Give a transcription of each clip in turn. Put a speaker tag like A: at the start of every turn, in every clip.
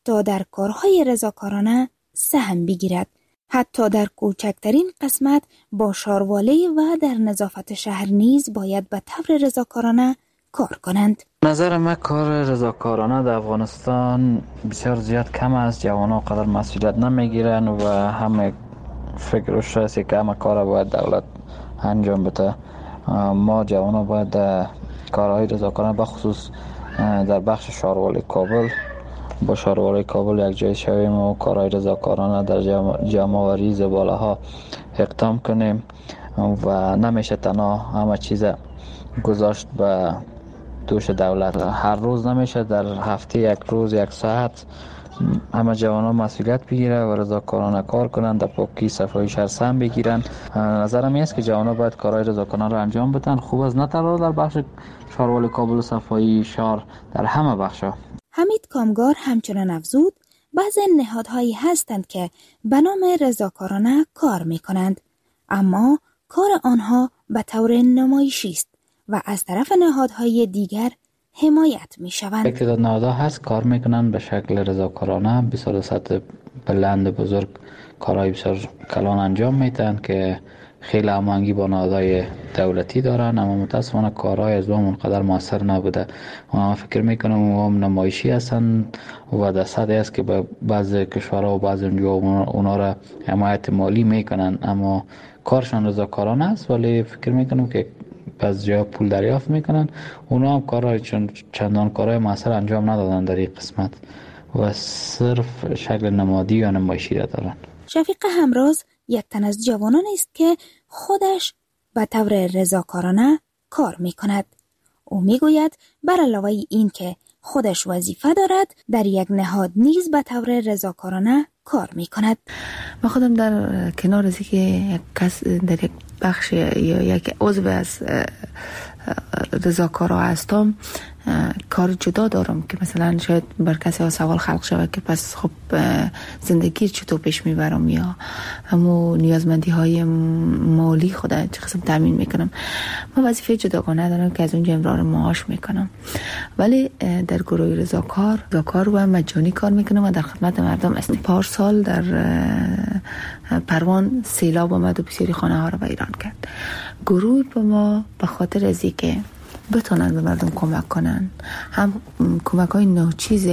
A: حتی در کارهای رضاکارانه سهم بگیرد. حتی در کوچکترین قسمت با شاروالی و در نظافت شهر نیز باید به طور رضاکارانه کار کنند.
B: نظر من کار رضاکارانه در افغانستان بسیار زیاد کم است. جوانان قدر مسئولیت نمیگیرن و همه فکرش هست که همه کار باید دولت انجام بده. ما جوانان باید کارهای رضاکارانه بخصوص در بخش شاروالی کابل با شاروالی کابل یک جای شویم و کارهای رضاکارانه در جمع‌آوری زباله ها اقدام کنیم و نمیشه تنها همه چیز گذاشت به دوش دولت. هر روز نمیشه، در هفته یک روز یک ساعت همه جوانان مسئولیت بگیره و رضاکارانه کار کنند، در پاکی صفایی شهر سهم بگیرن. نظرم این است که جوانان باید کارهای رضاکارانه را انجام بدن. خوب است نه تنها در بخش شاروالی کابل و صفایی شهر، در همه بخشا.
A: حمید کامگار همچنان افزود بعضی نهادهایی هستند که به نام رضاکارانه کار می کنند، اما کار آنها به طور نمایشی است و از طرف نهادهای دیگر حمایت می شوند.
B: یک تعداد نهادها هست کار میکنن به شکل رضاکارانه، بسیار سطح بلند بزرگ کارهای بسیار کلان انجام میدن که خیلی هماهنگی با نهادهای دولتی دارن، اما متاسفانه کارهای از اون اونقدر موثر نبوده. من فکر میکنم اون نمایشی هستن و در سطحی است که به بعضی کشورها و بعضی اونجا اونا را حمایت مالی میکنن، اما کارشان رضاکارانه است، ولی فکر میکنم که بعضی جا پول دریافت میکنن. اونا هم کارهای چندان کارهای موثر انجام ندادن در این قسمت و صرف شکل نمادی یا نمایشی را دارن.
A: شفیق همراز یک تن از جوانان است که خودش به طور رضاکارانه کار می کند. او می گوید بر علاوه این که خودش وظیفه دارد، در یک نهاد نیز به طور رضاکارانه کار می کند.
C: من خودم در کنار از که یک کس در یک بخش یا یک عضو از رضاکارا هستم کار جدا دارم که مثلا شاید بر کسی ها سوال خلق شود که پس خب زندگی چطور پیش میبرم یا همو نیازمندی های مالی خودم چه قسم تامین میکنم. من وظیفه جداگانه دارم که از اونجا امرار معاش میکنم، ولی در گروه رضاکار و مجانی کار میکنم و در خدمت مردم هستم. پارسال در پروان سیلاب آمد و بسیاری خانه ها رو ویران کرد. گروه با ما به خاطر از اینکه بتونن به مردم کمک کنن، هم کمک های ناچیز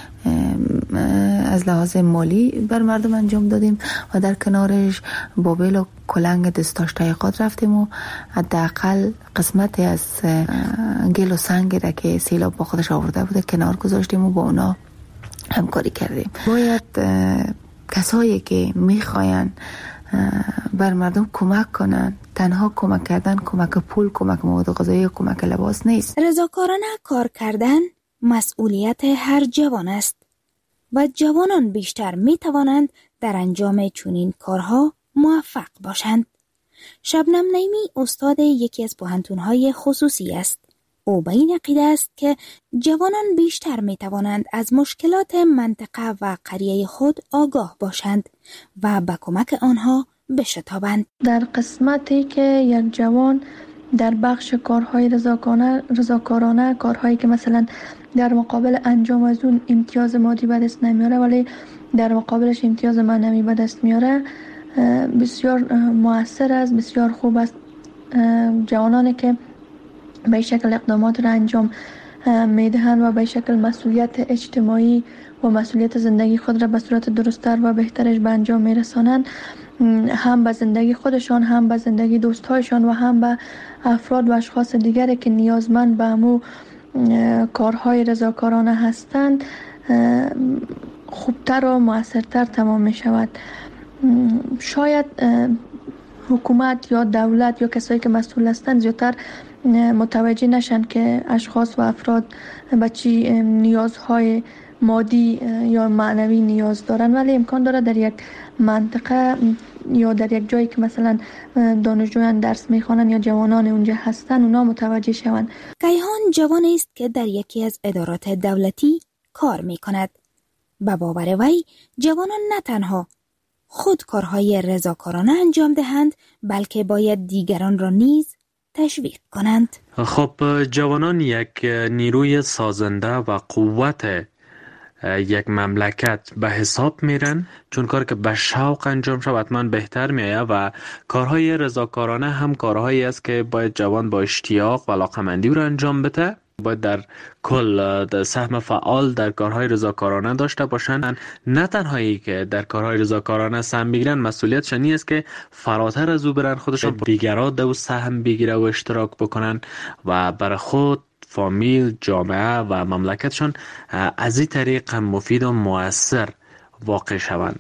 C: از لحاظ مالی بر مردم انجام دادیم و در کنارش با بیل و کلنگ دستاشتای خود رفتیم و حداقل قسمتی از گل و سنگی را که سیلاب با خودش آورده بوده کنار گذاشتیم و با اونا همکاری کردیم. باید کسایی که میخواین بر مردم کمک کنن، تنها کمک کردن کمک پول، کمک مواد غذایی، کمک لباس نیست.
A: رضاکارانه کار کردن مسئولیت هر جوان است و جوانان بیشتر می توانند در انجام چنین کارها موفق باشند. شبنم نعیمی استاد یکی از پوهنتون‌های خصوصی است. او به این عقیده است که جوانان بیشتر می توانند از مشکلات منطقه و قریه خود آگاه باشند و به کمک آنها بشتابند.
D: در قسمتی که یک جوان در بخش کارهای رضاکارانه، کارهایی که مثلا در مقابل انجام از اون امتیاز مادی به دست نمیاره ولی در مقابلش امتیاز معنوی به دست میاره، بسیار مؤثر است، بسیار خوب است. جوانانی که به شکل اقدامات را انجام میدهند و به شکل مسئولیت اجتماعی و مسئولیت زندگی خود را به صورت درست‌تر و بهترش به انجام میرسانند، هم به زندگی خودشان، هم به زندگی دوستایشان و هم به افراد و اشخاص دیگری که نیازمند به همو کارهای رضاکارانه هستند خوبتر و مؤثرتر تمام می شود. شاید حکومت یا دولت یا کسایی که مسئول هستند زیادتر متوجه نشن که اشخاص و افراد به چی نیازهای مادی یا معنوی نیاز دارن، ولی امکان داره در یک منطقه یا در یک جایی که مثلا دانشجویان درس میخوانن یا جوانان اونجا هستن اونا متوجه شوند.
A: کیهان جوانی است که در یکی از ادارات دولتی کار میکند. به باور وی جوانان نه تنها خود کارهای رضاکارانه انجام دهند بلکه باید دیگران را نیز تشویق کنند.
E: خب جوانان یک نیروی سازنده و قوت یک مملکت به حساب میرن، چون کار که به شوق انجام شود حتما بهتر میآید و کارهای رضاکارانه هم کارهایی است که باید جوان با اشتیاق و علاقه‌مندی رو انجام بده. باید در کل سهم فعال در کارهای رضاکارانه داشته باشند. نه تنهایی که در کارهای رضاکارانه سهم بگیرن، مسئولیتش این است که فراتر از او برن، خودشون دیگران دو سهم بگیره و اشتراک بکنن و برای خود، فامیل، جامعه و مملکتشون از این طریق مفید و مؤثر واقع شوند.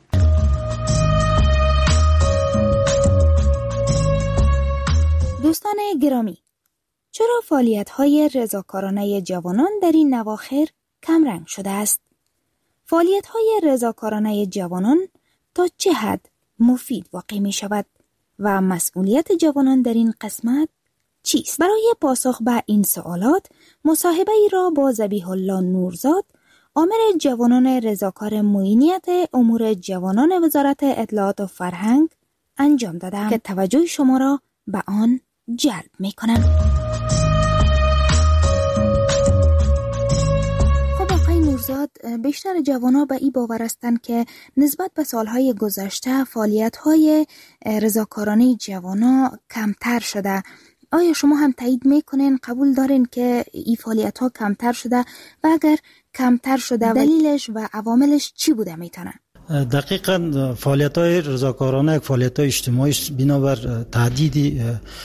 A: دوستان گرامی، چرا فعالیت‌های رضاکارانه جوانان در این نواخر کمرنگ شده است؟ فعالیت‌های رضاکارانه جوانان تا چه حد مفید واقع می شود و مسئولیت جوانان در این قسمت چیست؟ برای پاسخ به این سوالات مصاحبه ای را با ذبیح الله نورزاد، آمر جوانان رضاکار معینیت امور جوانان وزارت اطلاعات و فرهنگ انجام دادم که توجه شما را به آن جلب می کنم. خب آقای نورزاد، بیشتر جوانان به این باور هستند که نسبت به سالهای گذشته فعالیت‌های رضاکارانه جوانان کمتر شده. آیا شما هم تایید میکنین، قبول دارین که این فعالیت‌ها کمتر شده و اگر کمتر شده دلیلش و عواملش چی بوده میتونه؟
F: دقیقاً فعالیت‌های رضاکارانه یک فعالیت‌های اجتماعی بنابر تهدید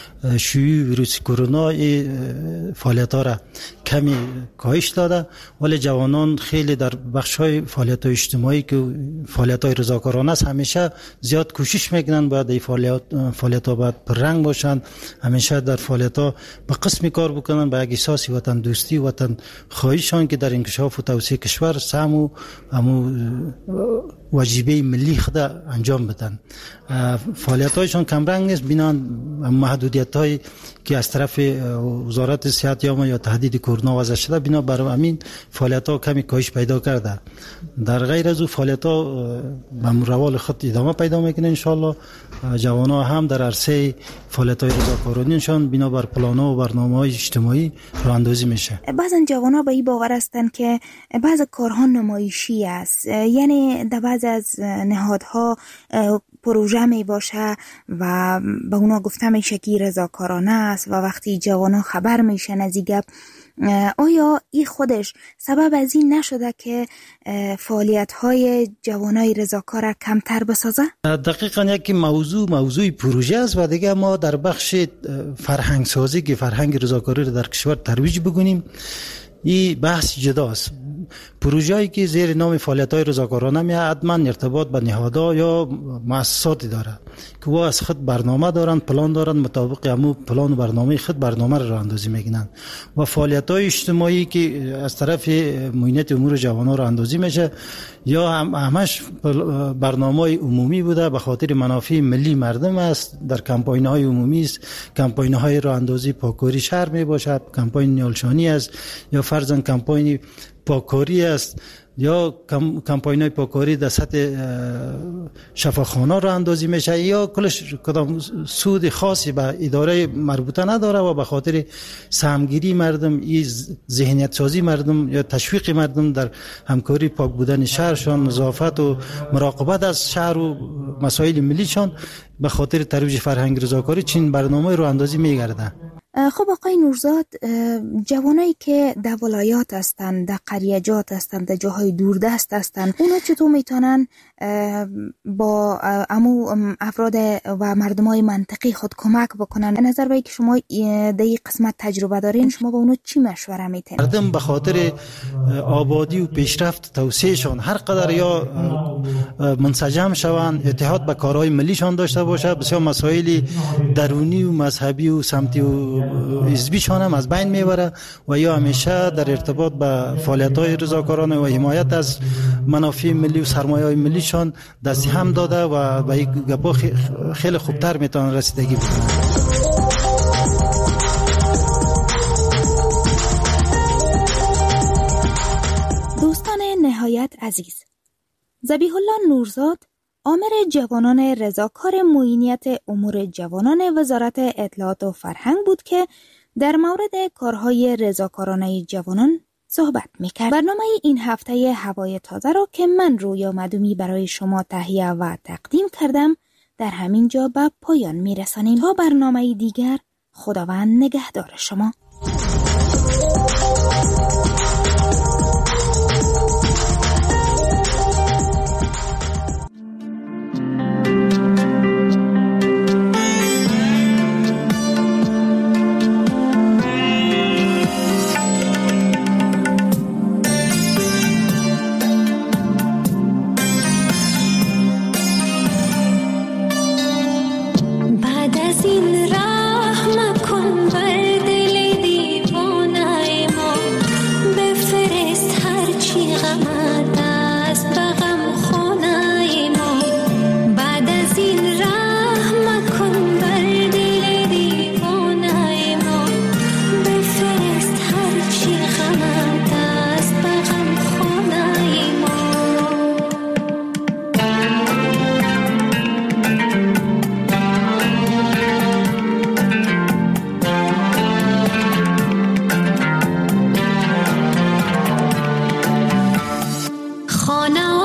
F: شیوع ویروس کرونا فعالیت‌ها را کمی کاهش داده، ولی جوانان خیلی در بخش‌های فعالیت‌های اجتماعی که فعالیت‌های رضاکارانه است همیشه زیاد کوشش میکنن باید این فعالیت‌ها باید پررنگ باشند، همیشه در فعالیت‌ها به قسمی کار بکنن به یک احساس وطن دوستی، وطن خواهیشان که در انکشاف و توسعه کشور سهم و واجبه ملی خود انجام بدن. فعالیت‌هایشان کمرنگ است بنا محدودیت‌هایی که از طرف وزارت صحت یا تهدید کرونا وضع شده، بنا بر همین فعالیت‌ها کمی کاهش پیدا کرده. در غیر از او فعالیت‌ها به روال خود ادامه پیدا میکنه. ان شاء الله جوانان هم در عرصه فعالیت‌های رضاکارانه‌شان بنا بر پلان‌ها و برنامه‌های اجتماعی راه‌اندازی میشه.
A: بعضن جوانان به این باور هستند که بعض کارها نمایشی است، یعنی در بعض از نهادها پروژه می باشه و به اونا گفته میشه که رضاکارانه است و وقتی جوانان خبر میشن از این گپ، آیا این خودش سبب از این نشده که فعالیت‌های جوانای رضاکار کمتر بسازه؟
F: دقیقاً یکی موضوع پروژه است و دیگه ما در بخش فرهنگ سازی که فرهنگ رضاکاری رو در کشور ترویج بگونیم، این بحث جداست. پروژه‌ای که زیر نام فعالیت‌های رضاکارانه میاد حتما ارتباط به نهادها یا مؤسساتی داره که وا از خود برنامه دارن، پلان دارن، مطابق همون پلان و برنامه خود برنامه را راه‌اندازی میکنن و فعالیت‌های اجتماعی که از طرف معینیت امور جوانان راه‌اندازی میشه یا همش برنامه‌های عمومی بوده به خاطر منافع ملی مردم است. در کمپاین‌های عمومی است، کمپاین‌های راه‌اندازی پاکوری شهر میباشد، کمپاین نیالشانی است یا فرضاً کمپاین پاکاری است یا کمپاین‌های پاکاری در سطح شفاخانه را اندازی میشه یا کلش کدام سود خاصی به اداره مربوطه نداره و به خاطر سهمگیری مردم، ذهنیت سازی مردم یا تشویق مردم در همکاری پاک بودن شهرشان، نظافت و مراقبت از شهر و مسائل ملیشان به خاطر ترویج فرهنگ رضاکاری چین برنامه رو اندازی میگردن.
A: خب آقای نورزاد، جوانایی که در ولایات هستند، در قریجات هستند، در جاهای دوردست هستند، اونا چطور میتونن با افراد و مردمای منطقی خود کمک بکنن؟ به نظر باید که شما در این قسمت تجربه دارین، شما با اونا چی مشوره میتین؟
F: مردم به خاطر آبادی و پیشرفت توسعهشان هر قدر یا منسجم شوند، اتحاد به کارهای ملیشان داشته باشه، بسیار مسائل درونی و مذهبی و سمتی و حزبیشان هم از بین میبره و یا همیشه در ارتباط با فعالیت‌های رضاکارانه و حمایت از منافع ملی و سرمایه‌های ملیشان دستی هم داده و به این گپا خیلی خوبتر میتونن رسیدگی بکنن.
A: دوستان نهایت عزیز، ذبیح الله نورزاد، آمر جوانان رضاکار معینیت امور جوانان وزارت اطلاعات و فرهنگ بود که در مورد کارهای رضاکارانه جوانان صحبت میکرد. برنامه این هفته هوای تازه را که من رویا مدومی برای شما تهیه و تقدیم کردم در همین جا به پایان میرسانیم. تا برنامه دیگر، خداوند نگهدار شما.
G: خانه